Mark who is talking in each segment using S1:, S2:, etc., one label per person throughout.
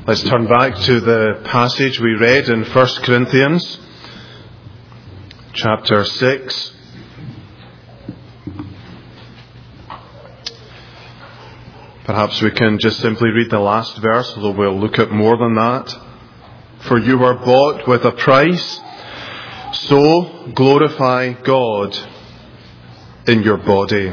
S1: Let's turn back to the passage we read in 1 Corinthians chapter 6. Perhaps we can just simply read the last verse, although we'll look at more than that. For you were bought with a price, so glorify God in your body.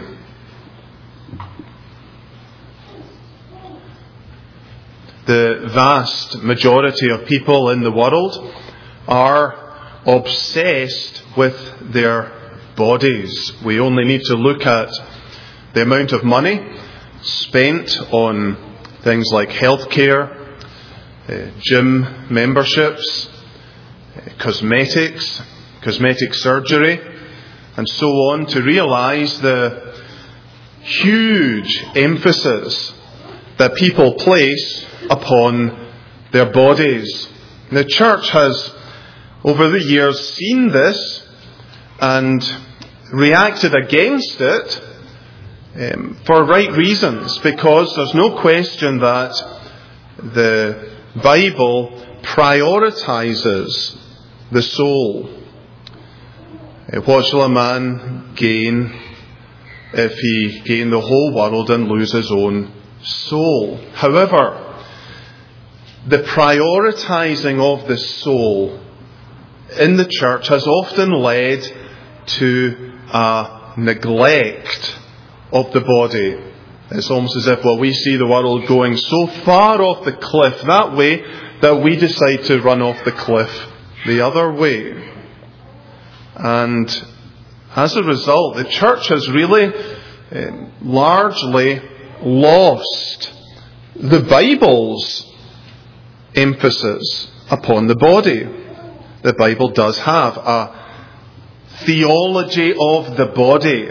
S1: The vast majority of people in the world are obsessed with their bodies. We only need to look at the amount of money spent on things like healthcare, gym memberships, cosmetic surgery, and so on, to realize the huge emphasis that people place upon their bodies. The church has, over the years, seen this and reacted against it for right reasons, because there's no question that the Bible prioritizes the soul. What shall a man gain if he gain the whole world and lose his own soul? However, the prioritizing of the soul in the church has often led to a neglect of the body. It's almost as if, we see the world going so far off the cliff that way that we decide to run off the cliff the other way. And as a result, the church has really largely lost the Bible's emphasis upon the body. The Bible does have a theology of the body.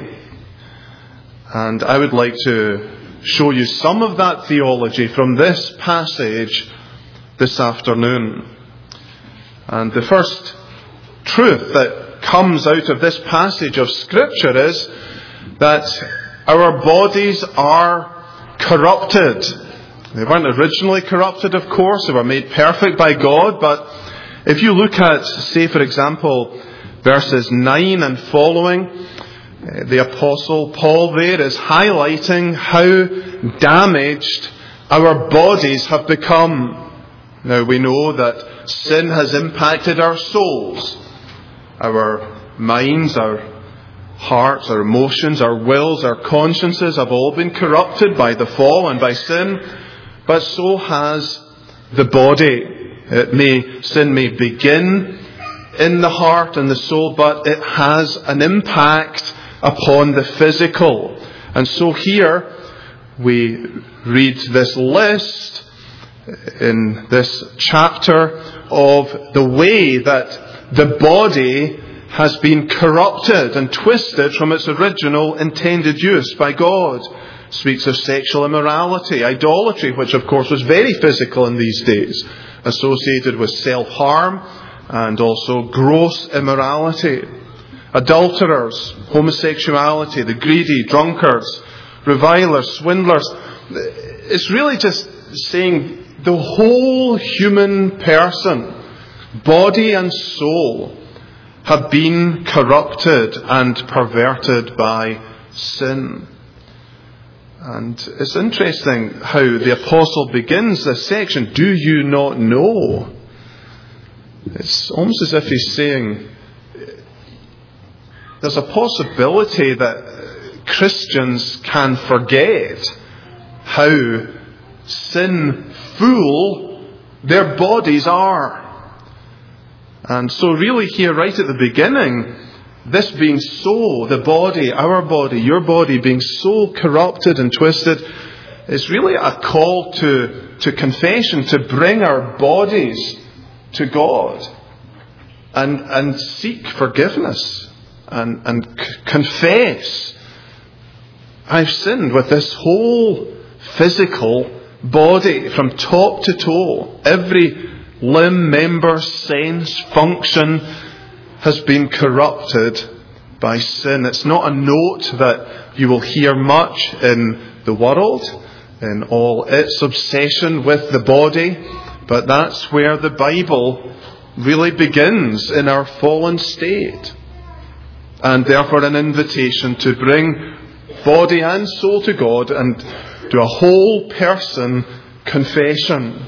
S1: And I would like to show you some of that theology from this passage this afternoon. And the first truth that comes out of this passage of Scripture is that our bodies are corrupted. They weren't originally corrupted, of course. They were made perfect by God. But if you look at, say, for example, verses 9 and following, the Apostle Paul there is highlighting how damaged our bodies have become. Now, we know that sin has impacted our souls, our minds, our hearts, our emotions, our wills, our consciences have all been corrupted by the fall and by sin. But so has the body. Sin may begin in the heart and the soul, but it has an impact upon the physical. And so here we read this list in this chapter of the way that the body has been corrupted and twisted from its original intended use by God. It speaks of sexual immorality, idolatry, which of course was very physical in these days, associated with self-harm and also gross immorality. Adulterers, homosexuality, the greedy, drunkards, revilers, swindlers. It's really just saying the whole human person, body and soul, have been corrupted and perverted by sin. And it's interesting how the apostle begins this section. Do you not know? It's almost as if he's saying there's a possibility that Christians can forget how sinful their bodies are. And so really here right at the beginning, this being so, the body, our body, your body being so corrupted and twisted, is really a call to confession, to bring our bodies to God and seek forgiveness and confess, I've sinned with this whole physical body from top to toe. Every limb, member, sense, function has been corrupted by sin. It's not a note that you will hear much in the world, in all its obsession with the body, But that's where the Bible really begins, in our fallen state. And therefore an invitation to bring body and soul to God and do a whole person confession.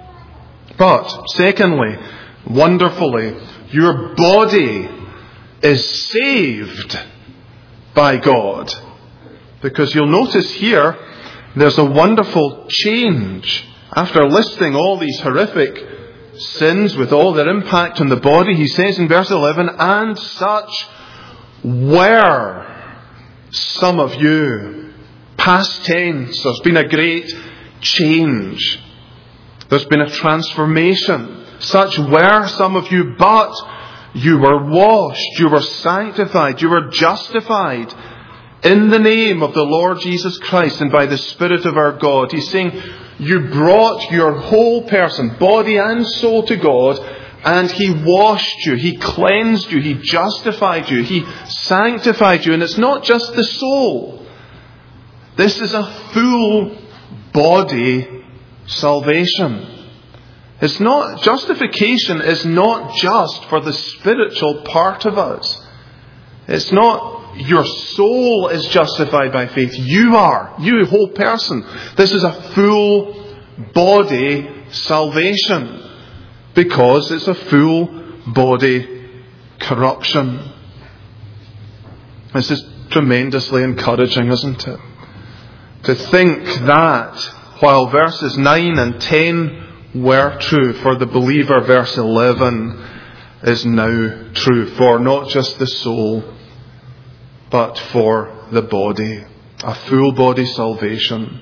S1: But secondly, wonderfully, your body is saved by God. Because you'll notice here, there's a wonderful change. After listing all these horrific sins with all their impact on the body, he says in verse 11, and such were some of you. Past tense, there's been a great change. There's been a transformation. Such were some of you, but you were washed, you were sanctified, you were justified in the name of the Lord Jesus Christ and by the Spirit of our God. He's saying you brought your whole person, body and soul, to God, and He washed you, He cleansed you, He justified you, He sanctified you. And it's not just the soul. This is a full body salvation. It's not, justification is not just for the spiritual part of us. It's not your soul is justified by faith. You are. You, whole person. This is a full body salvation. Because it's a full body corruption. This is tremendously encouraging, isn't it? To think that while verses 9 and 10 were true for the believer, verse 11 is now true for not just the soul, but for the body. A full body salvation.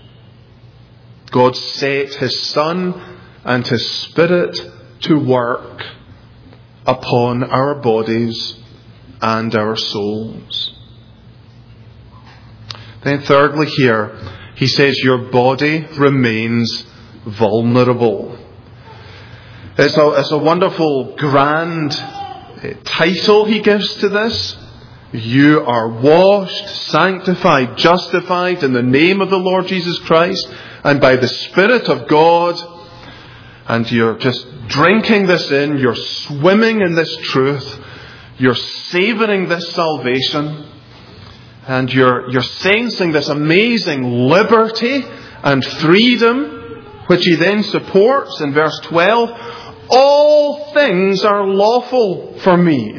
S1: God set His Son and His Spirit to work upon our bodies and our souls. Then thirdly here, he says your body remains vulnerable. It's a wonderful, grand title he gives to this. You are washed, sanctified, justified in the name of the Lord Jesus Christ and by the Spirit of God. And you're just drinking this in. You're swimming in this truth. You're savouring this salvation. And you're sensing this amazing liberty and freedom, which he then supports in verse 12. All things are lawful for me.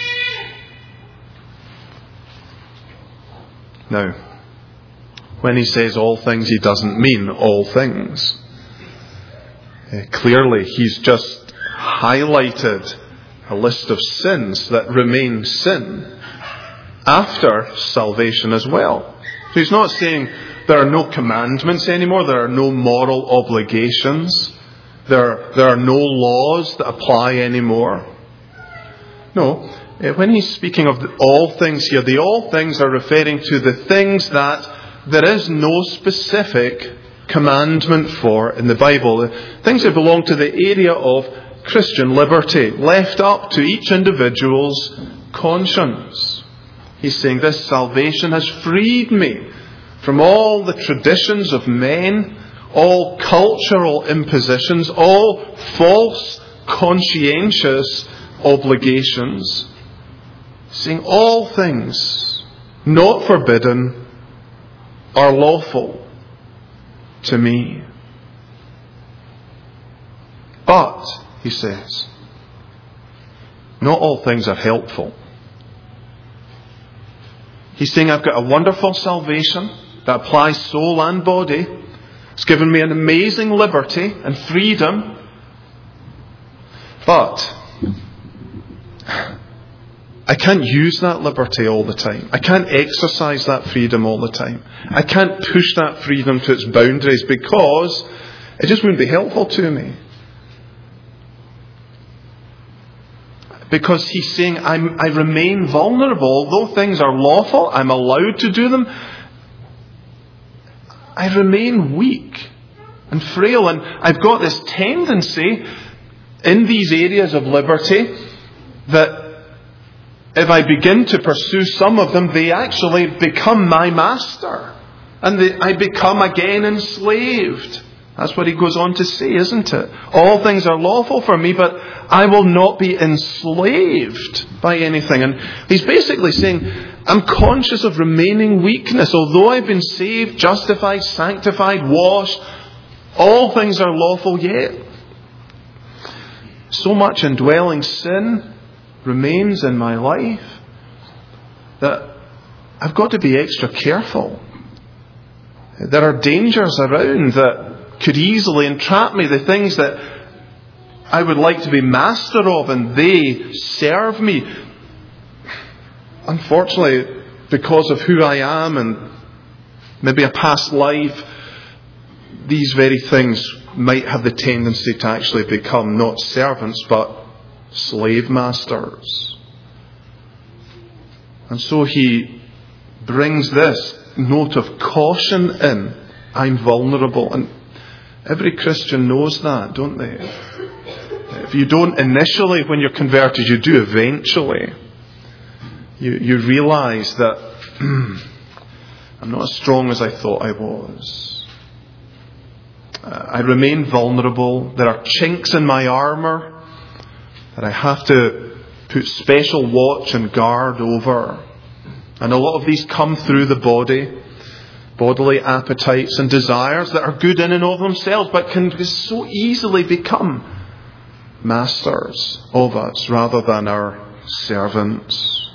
S1: Now, when he says all things, he doesn't mean all things. Clearly, he's just highlighted a list of sins that remain sin after salvation as well. So he's not saying there are no commandments anymore, there are no moral obligations, there are no laws that apply anymore. No, when he's speaking of all things here, the all things are referring to the things that there is no specific commandment for in the Bible. Things that belong to the area of Christian liberty, left up to each individual's conscience. He's saying this salvation has freed me from all the traditions of men, all cultural impositions, all false conscientious obligations. Saying all things not forbidden are lawful to me. But, he says, not all things are helpful. He's saying I've got a wonderful salvation that applies soul and body. It's given me an amazing liberty and freedom. But I can't use that liberty all the time. I can't exercise that freedom all the time. I can't push that freedom to its boundaries because it just wouldn't be helpful to me. Because he's saying I remain vulnerable. Although things are lawful, I'm allowed to do them. I remain weak and frail. And I've got this tendency in these areas of liberty that if I begin to pursue some of them, they actually become my master. And I become again enslaved That's what he goes on to say, isn't it? All things are lawful for me, but I will not be enslaved by anything. And he's basically saying, I'm conscious of remaining weakness. Although I've been saved, justified, sanctified, washed, all things are lawful yet. So much indwelling sin remains in my life that I've got to be extra careful. There are dangers around that could easily entrap me, the things that I would like to be master of, and they serve me. Unfortunately, because of who I am and maybe a past life, these very things might have the tendency to actually become not servants but slave masters. And so he brings this note of caution in. I'm vulnerable. And every Christian knows that, don't they? If you don't initially when you're converted, you do eventually. You realise that I'm not as strong as I thought I was. I remain vulnerable. There are chinks in my armour that I have to put special watch and guard over. And a lot of these come through the body. Bodily appetites and desires that are good in and of themselves, but can so easily become masters of us rather than our servants.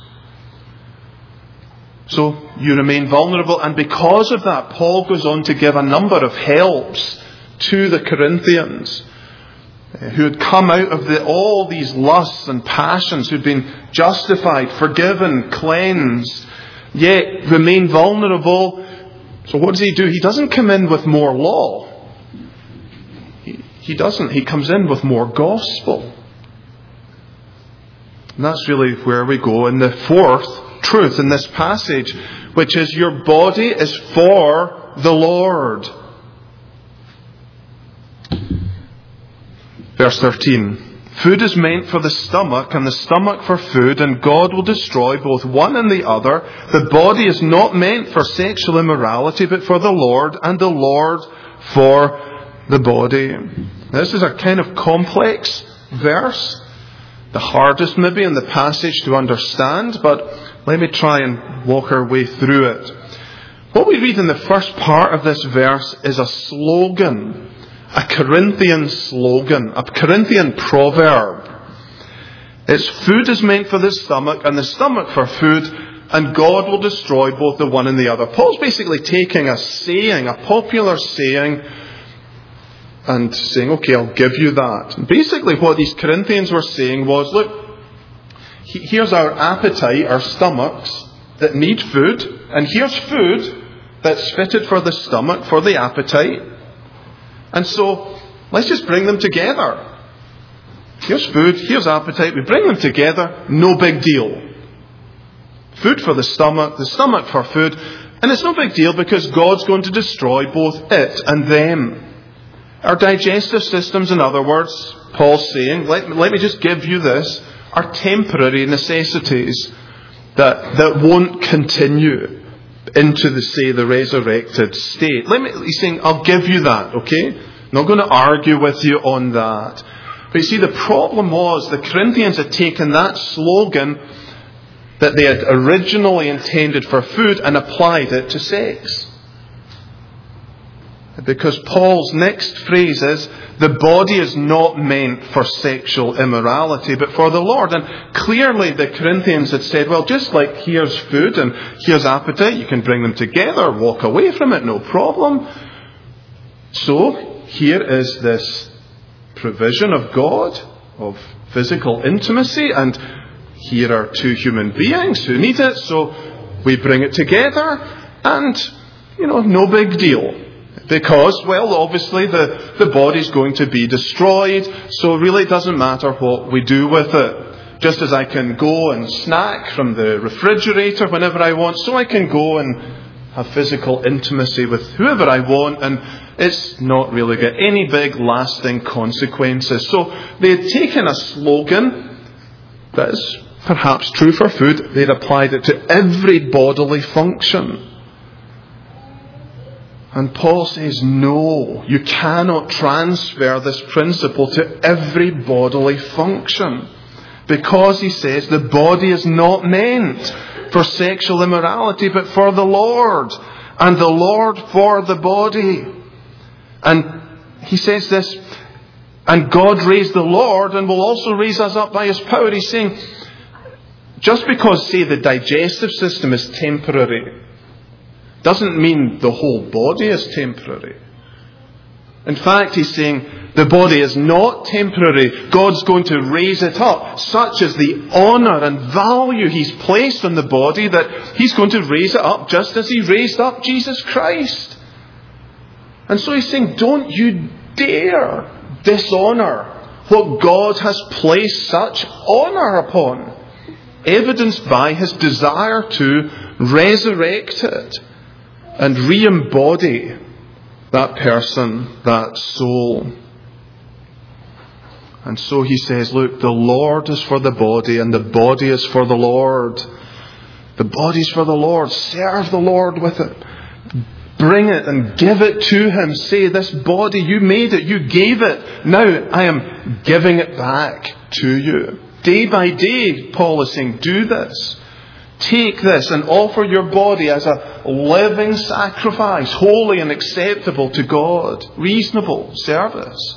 S1: So you remain vulnerable, and because of that, Paul goes on to give a number of helps to the Corinthians who had come out of all these lusts and passions, who'd been justified, forgiven, cleansed, yet remain vulnerable. So what does he do? He doesn't come in with more law. He doesn't. He comes in with more gospel. And that's really where we go in the fourth truth in this passage, which is your body is for the Lord. Verse 13. Food is meant for the stomach, and the stomach for food, and God will destroy both one and the other. The body is not meant for sexual immorality, but for the Lord, and the Lord for the body. This is a kind of complex verse, the hardest maybe in the passage to understand, but let me try and walk our way through it. What we read in the first part of this verse is a slogan. A Corinthian slogan, a Corinthian proverb. It's food is meant for the stomach and the stomach for food, and God will destroy both the one and the other. Paul's basically taking a saying, a popular saying, and saying, okay, I'll give you that. And basically what these Corinthians were saying was, look, here's our appetite, our stomachs that need food, and here's food that's fitted for the stomach, for the appetite. And so, let's just bring them together. Here's food, here's appetite, we bring them together, no big deal. Food for the stomach for food, and it's no big deal because God's going to destroy both it and them. Our digestive systems, in other words, Paul's saying, let me just give you this, are temporary necessities that won't continue into the resurrected state. He's saying, I'll give you that, okay? I'm not going to argue with you on that. But you see, the problem was the Corinthians had taken that slogan that they had originally intended for food and applied it to sex. Because Paul's next phrase is, the body is not meant for sexual immorality, but for the Lord. And clearly the Corinthians had said, well, just like here's food and here's appetite, you can bring them together, walk away from it, no problem. So here is this provision of God, of physical intimacy, and here are two human beings who need it, so we bring it together, and, no big deal. Because, well, obviously the body's going to be destroyed, so really it doesn't matter what we do with it. Just as I can go and snack from the refrigerator whenever I want, so I can go and have physical intimacy with whoever I want, and it's not really got any big lasting consequences. So they had taken a slogan that is perhaps true for food, they'd applied it to every bodily function. And Paul says, no, you cannot transfer this principle to every bodily function. Because, he says, the body is not meant for sexual immorality, but for the Lord. And the Lord for the body. And he says this, and God raised the Lord and will also raise us up by His power. He's saying, just because, say, the digestive system is temporary, doesn't mean the whole body is temporary. In fact, he's saying the body is not temporary. God's going to raise it up. Such is the honour and value He's placed on the body that He's going to raise it up just as He raised up Jesus Christ. And so he's saying, don't you dare dishonour what God has placed such honour upon, evidenced by His desire to resurrect it and re-embody that person, that soul. And so he says, look, the Lord is for the body and the body is for the Lord. The body's for the Lord. Serve the Lord with it. Bring it and give it to Him. Say, this body, you made it, you gave it. Now I am giving it back to you. Day by day, Paul is saying, do this. Take this and offer your body as a living sacrifice, holy and acceptable to God. Reasonable service.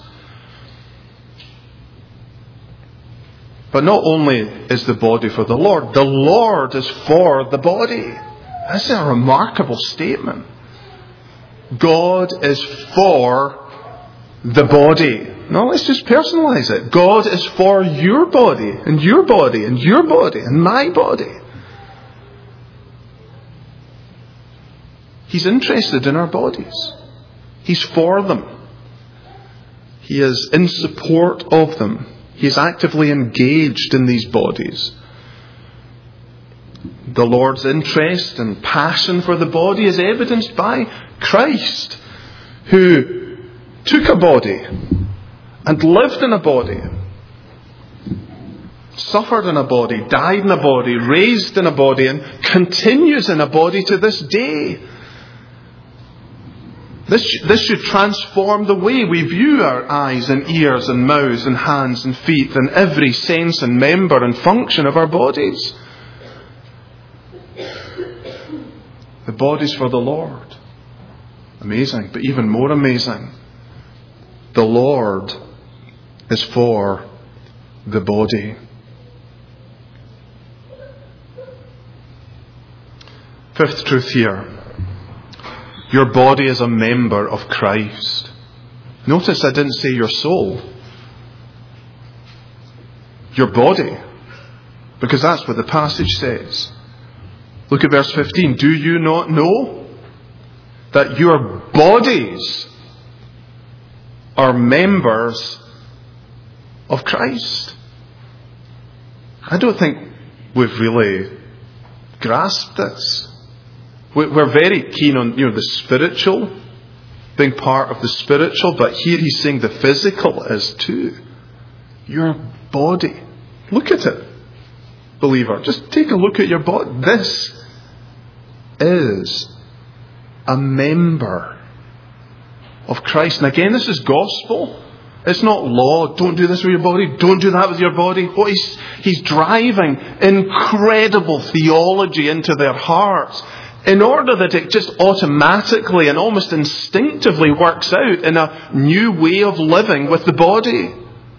S1: But not only is the body for the Lord is for the body. That's a remarkable statement. God is for the body. No, let's just personalize it. God is for your body, and your body, and your body, and my body. He's interested in our bodies. He's for them. He is in support of them. He is actively engaged in these bodies. The Lord's interest and passion for the body is evidenced by Christ, who took a body and lived in a body, suffered in a body, died in a body, raised in a body, and continues in a body to this day. This should transform the way we view our eyes and ears and mouths and hands and feet and every sense and member and function of our bodies. The body's for the Lord. Amazing, but even more amazing, the Lord is for the body. Fifth truth here. Your body is a member of Christ. Notice I didn't say your soul. Your body. Because that's what the passage says. Look at verse 15. Do you not know that your bodies are members of Christ? I don't think we've really grasped this. We're very keen on, the spiritual, being part of the spiritual, but here he's saying the physical is too. Your body. Look at it, believer. Just take a look at your body. This is a member of Christ. And again, this is gospel. It's not law. Don't do this with your body. Don't do that with your body. What he's driving incredible theology into their hearts, in order that it just automatically and almost instinctively works out in a new way of living with the body.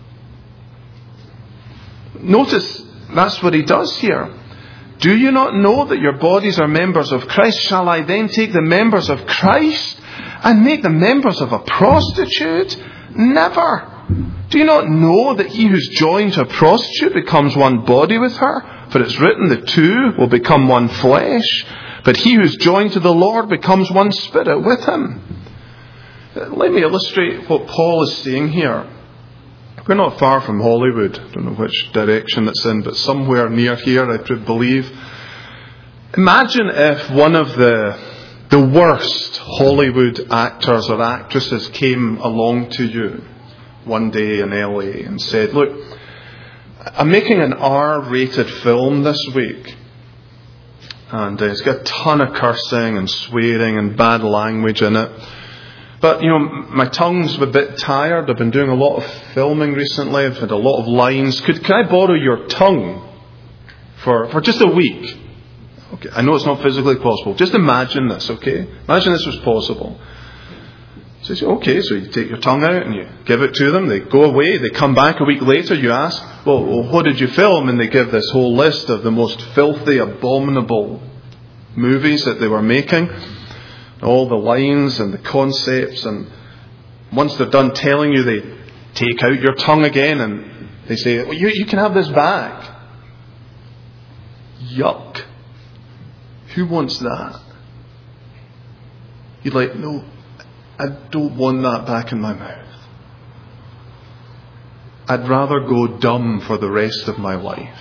S1: Notice that's what he does here. Do you not know that your bodies are members of Christ? Shall I then take the members of Christ and make them members of a prostitute? Never. Do you not know that he who's joined to a prostitute becomes one body with her? For it's written, the two will become one flesh. But he who's joined to the Lord becomes one spirit with Him. Let me illustrate what Paul is saying here. We're not far from Hollywood. I don't know which direction it's in, but somewhere near here, I believe. Imagine if one of the worst Hollywood actors or actresses came along to you one day in LA and said, look, I'm making an R-rated film this week. And it's got a ton of cursing and swearing and bad language in it. But, my tongue's a bit tired. I've been doing a lot of filming recently. I've had a lot of lines. Can I borrow your tongue for just a week? Okay, I know it's not physically possible. Just imagine this, okay? Imagine this was possible. So, okay, so you take your tongue out and you give it to them. They go away. They come back a week later. You ask, well, what did you film? And they give this whole list of the most filthy, abominable movies that they were making. All the lines and the concepts. And once they're done telling you, they take out your tongue again and they say, well, you can have this back. Yuck. Who wants that? You're like, no, I don't want that back in my mouth. I'd rather go dumb for the rest of my life.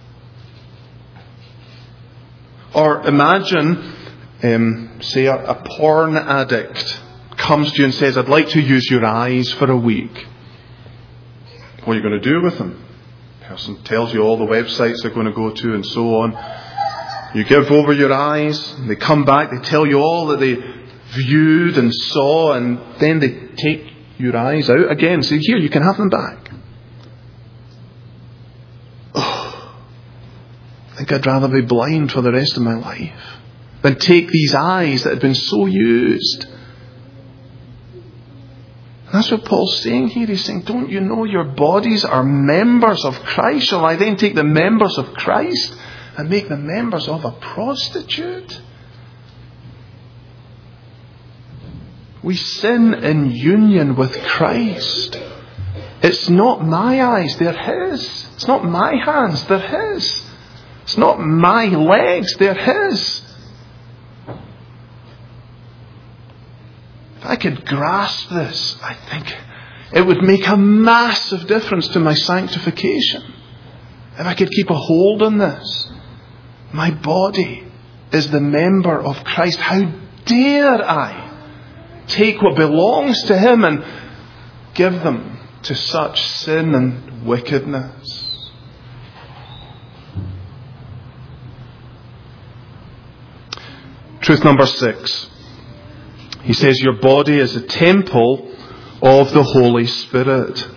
S1: Or imagine, say a porn addict comes to you and says, I'd like to use your eyes for a week. What are you going to do with them? The person tells you all the websites they're going to go to and so on. You give over your eyes, and they come back, they tell you all that they viewed and saw, and then they take your eyes out again. Say, here, you can have them back. Oh, I think I'd rather be blind for the rest of my life than take these eyes that had been so used. That's what Paul's saying here. He's saying, don't you know your bodies are members of Christ? Shall I then take the members of Christ and make them members of a prostitute? We sin in union with Christ. It's not my eyes, they're His. It's not my hands, they're His. It's not my legs, they're His. If I could grasp this, I think it would make a massive difference to my sanctification. If I could keep a hold on this. My body is the member of Christ. How dare I take what belongs to Him and give them to such sin and wickedness? Truth number 6. He says your body is a temple of the Holy Spirit.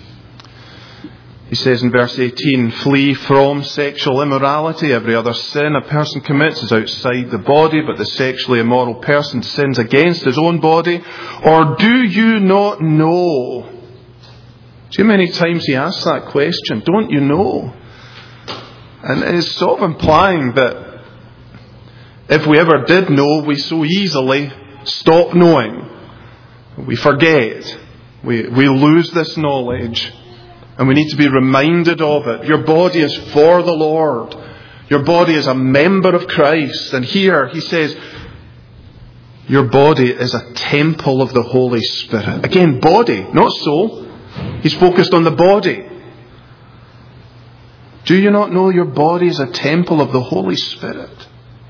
S1: He says in verse 18, flee from sexual immorality. Every other sin a person commits is outside the body, but the sexually immoral person sins against his own body. Or do you not know? See how many times he asks that question? Don't you know? And it's sort of implying that if we ever did know, we so easily stop knowing. We forget. We lose this knowledge. And we need to be reminded of it. Your body is for the Lord. Your body is a member of Christ. And here he says, your body is a temple of the Holy Spirit. Again, body, not soul. He's focused on the body. Do you not know your body is a temple of the Holy Spirit?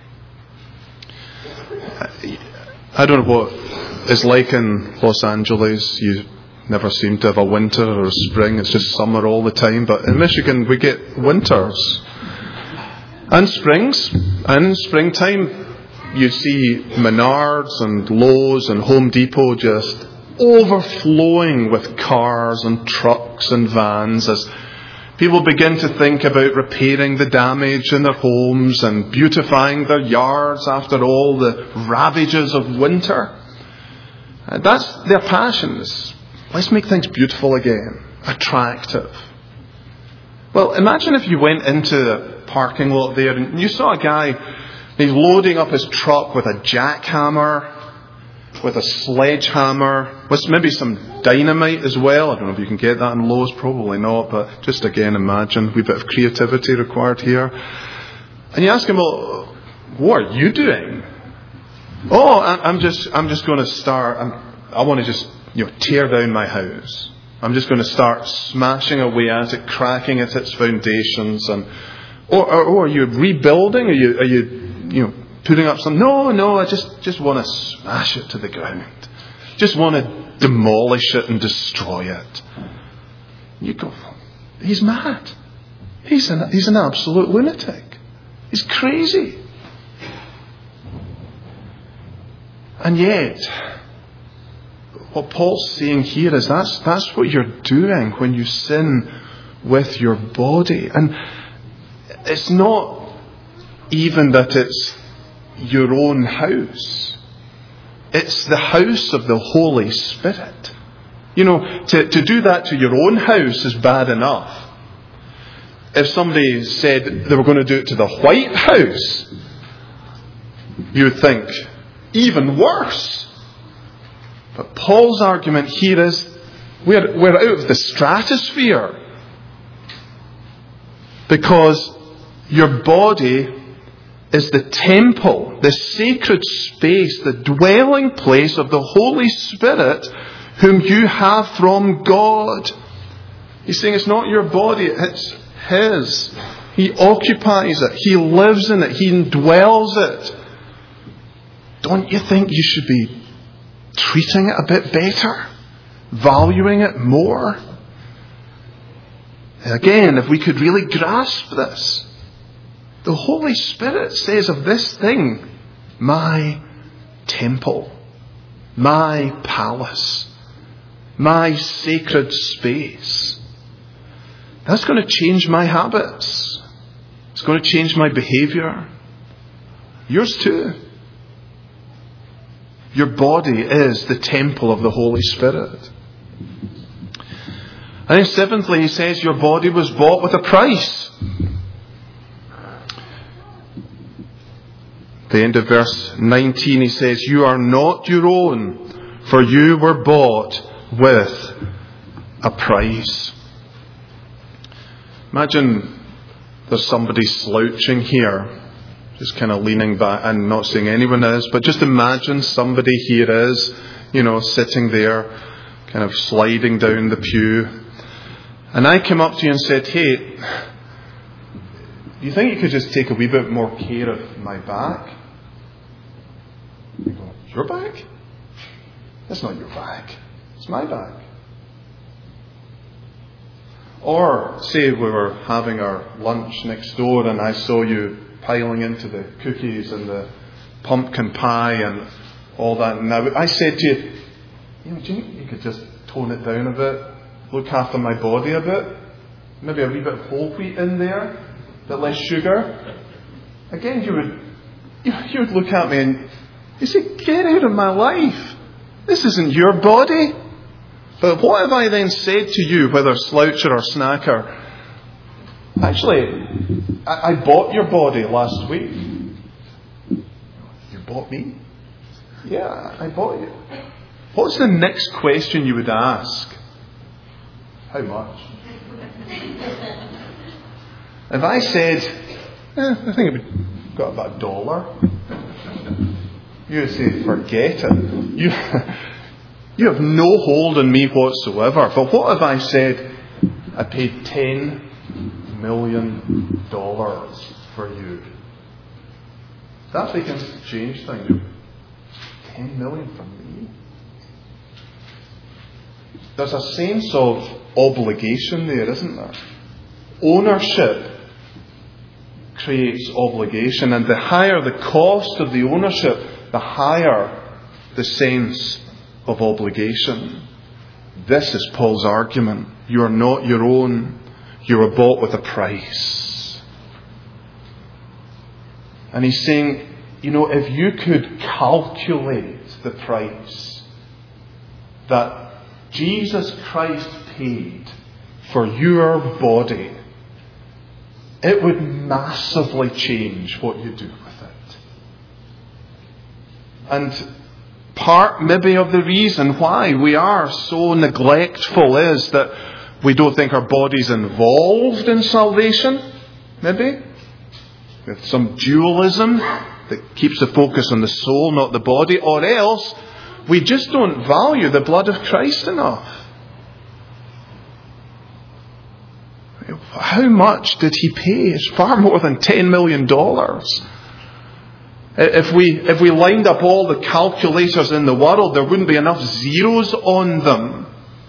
S1: I don't know what it's like in Los Angeles. You never seem to have a winter or a spring. It's just summer all the time. But in Michigan, we get winters and springs. And in springtime, you see Menards and Lowe's and Home Depot just overflowing with cars and trucks and vans as people begin to think about repairing the damage in their homes and beautifying their yards after all the ravages of winter. That's their passions. Let's make things beautiful again, attractive. Well, imagine if you went into the parking lot there and you saw a guy, he's loading up his truck with a jackhammer, with a sledgehammer, with maybe some dynamite as well. I don't know if you can get that in Lowe's, probably not, but just again imagine, a wee bit of creativity required here. And you ask him, well, what are you doing? Oh, I'm just going to start, I want to just tear down my house. I'm just going to start smashing away at it, cracking at its foundations. And or are you rebuilding? Are you putting up some? No, I just want to smash it to the ground. Just want to demolish it and destroy it. You go, he's mad. He's an absolute lunatic. He's crazy. And yet, what Paul's saying here is that's what you're doing when you sin with your body. And it's not even that it's your own house. It's the house of the Holy Spirit. You know, to do that to your own house is bad enough. If somebody said they were going to do it to the White House, you would think, even worse. But Paul's argument here is, we're out of the stratosphere. Because your body is the temple, the sacred space, the dwelling place of the Holy Spirit, whom you have from God. He's saying it's not your body, it's His. He occupies it. He lives in it. He indwells it. Don't you think you should be treating it a bit better? Valuing it more? Again, if we could really grasp this, the Holy Spirit says of this thing, my temple, my palace, my sacred space. That's going to change my habits. It's going to change my behavior. Yours too. Your body is the temple of the Holy Spirit. And then seventhly, he says your body was bought with a price. At the end of verse 19 he says, you are not your own, for you were bought with a price. Imagine there's somebody slouching here, just kind of leaning back and not saying anyone is, but just imagine somebody here is, sitting there, kind of sliding down the pew. And I came up to you and said, hey, do you think you could just take a wee bit more care of my back? You go, your back? That's not your back. It's my back. Or say we were having our lunch next door and I saw you piling into the cookies and the pumpkin pie and all that. And I said to you, do you think you could just tone it down a bit? Look after my body a bit? Maybe a wee bit of whole wheat in there? A bit less sugar? Again, you would look at me and you say, get out of my life. This isn't your body. But what have I then said to you, whether sloucher or snacker? Actually, I bought your body last week. You bought me? Yeah, I bought you. What's the next question you would ask? How much? If I said, I think we've got about $1, you would say, forget it. You have no hold on me whatsoever. But what if I said, I paid $10 million for you? That begins to change things. $10 million for me? There's a sense of obligation there, isn't there? Ownership creates obligation, and the higher the cost of the ownership, the higher the sense of obligation. This is Paul's argument. You are not your own. You were bought with a price. And he's saying, if you could calculate the price that Jesus Christ paid for your body, it would massively change what you do with it. And part maybe of the reason why we are so neglectful is that we don't think our body's involved in salvation, maybe. With some dualism that keeps the focus on the soul, not the body, or else we just don't value the blood of Christ enough. How much did He pay? It's far more than $10 million. If we lined up all the calculators in the world, there wouldn't be enough zeros on them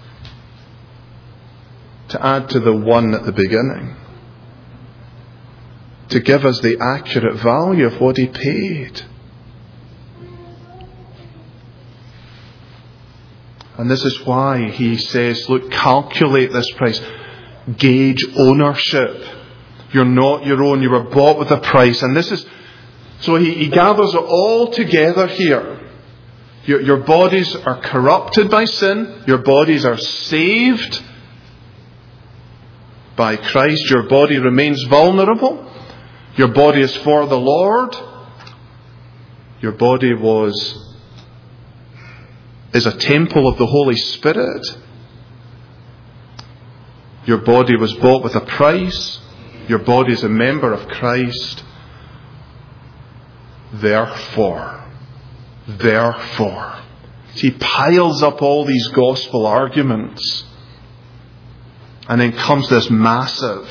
S1: to add to the one at the beginning, to give us the accurate value of what He paid. And this is why he says, look, calculate this price. Gauge ownership. You're not your own. You were bought with a price. And this is, so he gathers it all together here. Your bodies are corrupted by sin. Your bodies are saved by Christ. Your body remains vulnerable. Your body is for the Lord. Your body is a temple of the Holy Spirit. Your body was bought with a price. Your body is a member of Christ. Therefore, he piles up all these gospel arguments, and then comes this massive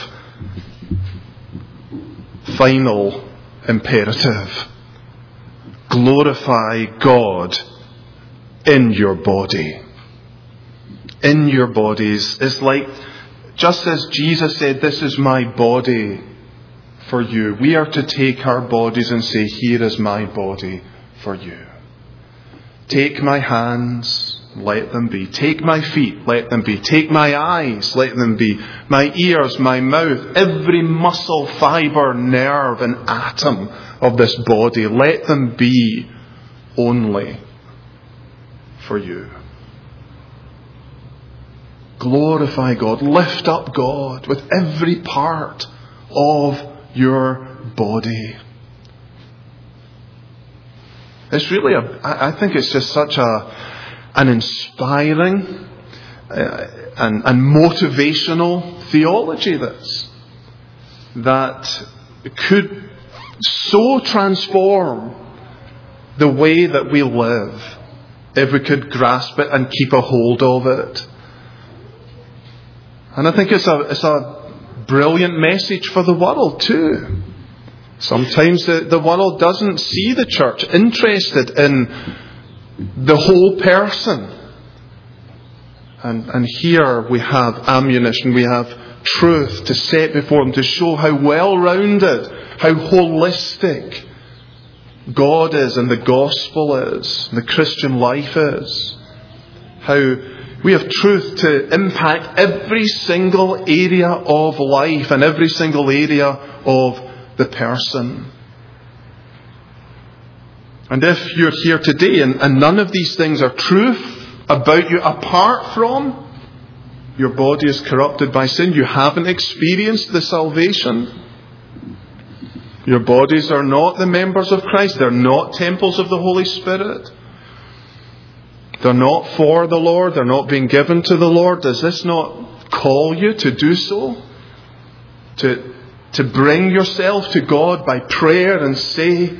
S1: final imperative. Glorify God in your body. In your bodies. It's like, just as Jesus said, this is my body for you. We are to take our bodies and say, here is my body for you. Take my hands, let them be. Take my feet, let them be. Take my eyes, let them be. My ears, my mouth, every muscle, fibre, nerve and atom of this body, let them be only for you. Glorify God, lift up God with every part of your body. It's really I think it's just such an inspiring and motivational theology that could so transform the way that we live if we could grasp it and keep a hold of it. And I think it's a brilliant message for the world too. Sometimes the world doesn't see the church interested in the whole person. And here we have ammunition, we have truth to set before them to show how well-rounded, how holistic God is and the gospel is, and the Christian life is. How we have truth to impact every single area of life and every single area of the person. And if you're here today and none of these things are truth about you apart from your body is corrupted by sin, you haven't experienced the salvation. Your bodies are not the members of Christ. They're not temples of the Holy Spirit. They're not for the Lord. They're not being given to the Lord. Does this not call you to do so? To bring yourself to God by prayer and say,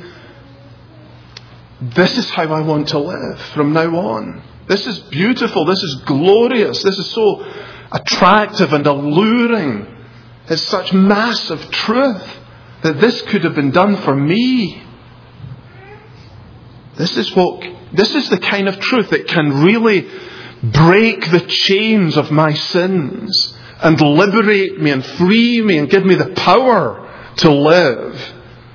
S1: this is how I want to live from now on. This is beautiful. This is glorious. This is so attractive and alluring. It's such massive truth that this could have been done for me. This is the kind of truth that can really break the chains of my sins and liberate me and free me and give me the power to live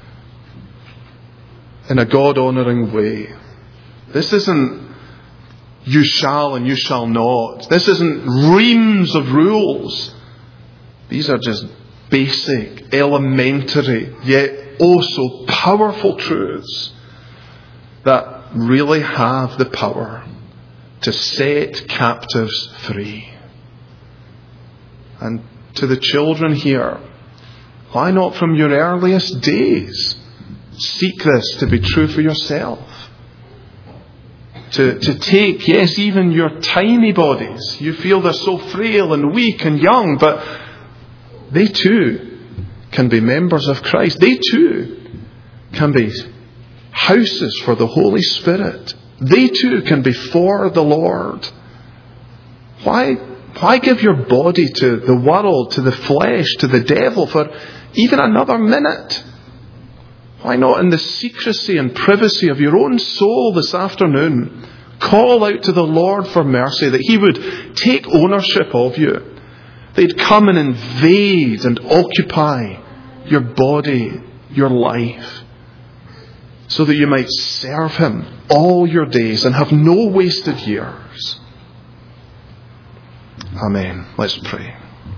S1: in a God-honouring way. This isn't you shall and you shall not. This isn't reams of rules. These are just basic, elementary, yet also powerful truths that really have the power to set captives free. And to the children here, why not from your earliest days seek this to be true for yourself? To take, yes, even your tiny bodies. You feel they're so frail and weak and young, but they too can be members of Christ. They too can be houses for the Holy Spirit. They too can be for the Lord. Why give your body to the world, to the flesh, to the devil for even another minute? Why not in the secrecy and privacy of your own soul this afternoon call out to the Lord for mercy, that He would take ownership of you, that He'd come and invade and occupy your body, your life, so that you might serve Him all your days and have no wasted years. Amen. Let's pray.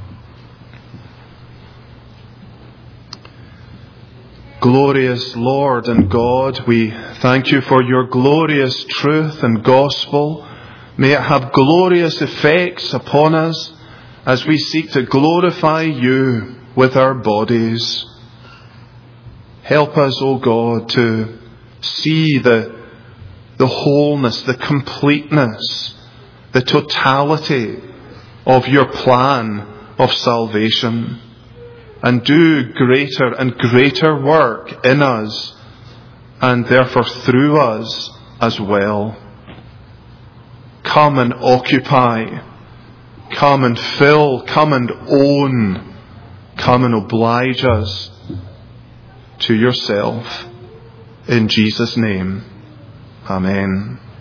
S1: Glorious Lord and God, we thank you for your glorious truth and gospel. May it have glorious effects upon us as we seek to glorify you with our bodies. Help us, O God, to see the wholeness, the completeness, the totality of your plan of salvation, and do greater and greater work in us, and therefore through us as well. Come and occupy, come and fill, come and own, come and oblige us to yourself. In Jesus' name, amen.